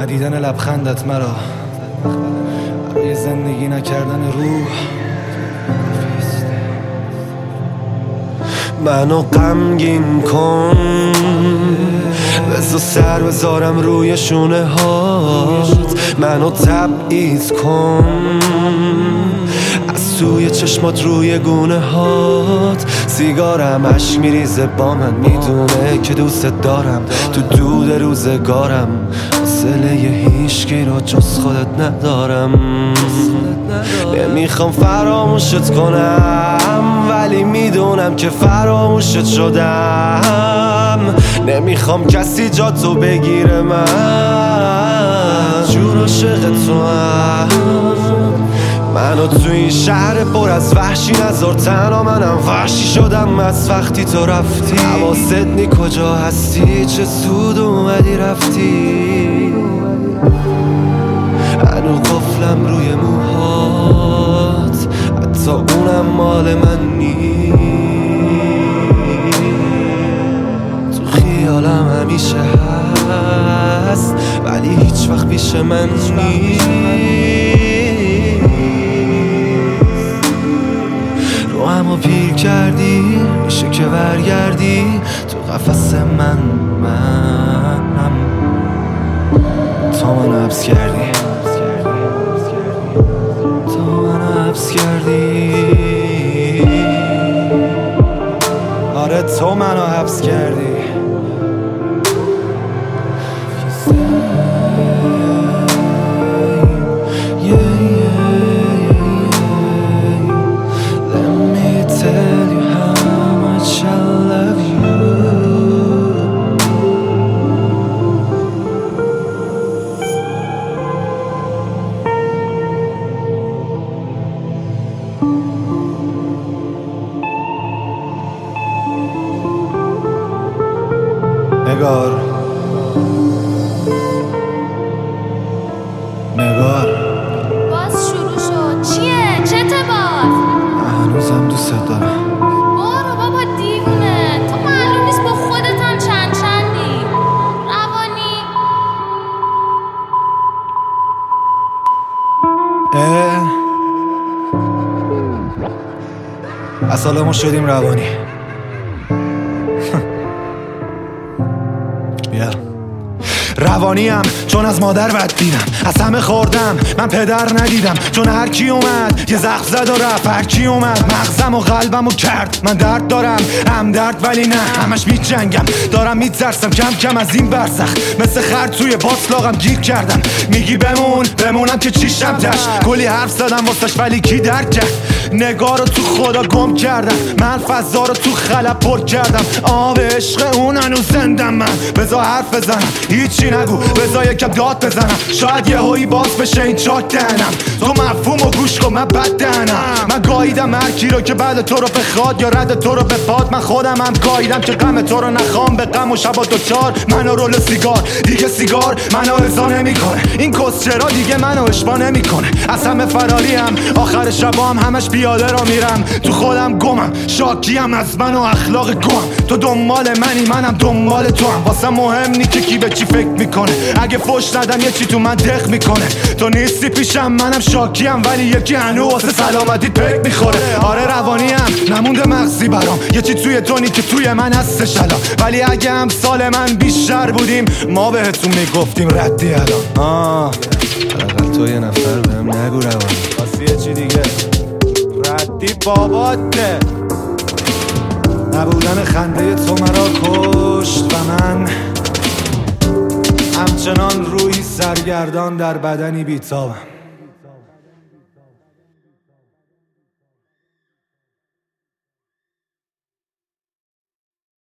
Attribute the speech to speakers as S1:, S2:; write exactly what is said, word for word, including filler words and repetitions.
S1: ندیدن لبخندت مرا برای زندگی نکردن روح منو غمگین کن، بذار سر بذارم روی شونه هات، منو تبعیض کن از توی چشمات روی گونه هات. سیگارم عشق میریزه با من، میدونه که دوست دارم، تو دود روزگارم حوصله هیچکی رو جز خودت ندارم. نمیخوام فراموشت کنم ولی میدونم که فراموشت شدم. نمیخوام کسی جا تو بگیره، من جور عاشق تو هم. منو تو این شهر پر از وحشی نذار تنها، منم وحشی شدم از وقتی تو رفتی. حواست نی کجا هستی، چه زود اومدی رفتی. هنو قفلم روی موهات، حتی اونم مال من نیست. تو خیالم همیشه هست ولی هیچ وقت پیش من نیست. رو همو پیر کردی، میشه که برگردی تو قفس من. منم تا منو حبس کردی، تا منو حبس کردی. آره تو منو حبس کردی. نگار نگار
S2: باز شروع شد. چیه؟ چه اتفاق؟
S1: هنوزم دوست دارم.
S2: برو بابا دیوونه، تو معلوم نیست با خودت هم چند چندی. روانی
S1: اه اصلا ما شدیم روانی. بیا روانیم چون از مادر بد دیدم، از همه خوردم من پدر ندیدم. چون هر کی اومد یه زخم زد و رفت، هر کی اومد مغزم و قلبم و کرد. من درد دارم هم درد ولی نه همش میجنگم، دارم میترسم کم کم از این برزخ. مثل خر توی باطلاقم گیر کردم. میگی بمون بمونم که چیشم دشت، کلی حرف زدم واسش ولی کی درک کرد. نگار رو تو خدا گم کردم، من فضا رو تو خلب پر کردم. آب عشق اون هنوز زندم. من بذار حرف بزنم هیچی نگو، بذار یکم داد بزنم شاید یه هایی باز بشه این چاک دهنم. تو مفهوم و گوش کن من بد دهنم. من گاییدم هر کی رو که بعد تو رو بخواد یا رد تو رو بپاد. من خودم هم گاییدم که غم تو رو نخوام، به غم و شبا دوچار منو رول سیگار. دیگه سیگار منو ارضا نمیکنه، این کسچرا دیگه منو اشبا نمیکنه. از همه فراری هم آخر شبا هم همش پیاده را میرم. تو خودم گمم شاکیم از من و اخلاق گم. تو دنبال منی منم دنبال تو هم، واسه مهم نی که کی به چی فکر میکنه. اگه فوش ندم یه چی تو من دق میکنه. تو نیستی پیشم منم شاکیم ولی یکی هنو واسه سلامتی پک میخوره. آره روانیم نمونده مغزی برام، یه چی توی تو نی که توی من هستش الان. ولی اگه هم سال من بیشتر بودیم ما بهتون میگفتیم ردی الان. آه حداقل تو یه نفر بهم نگو روانی، واسه یه چی دیگه ردی باباته. نبودن خنده تو مرا کشت و من همچنان روی سرگردان در بدنی بیتابم.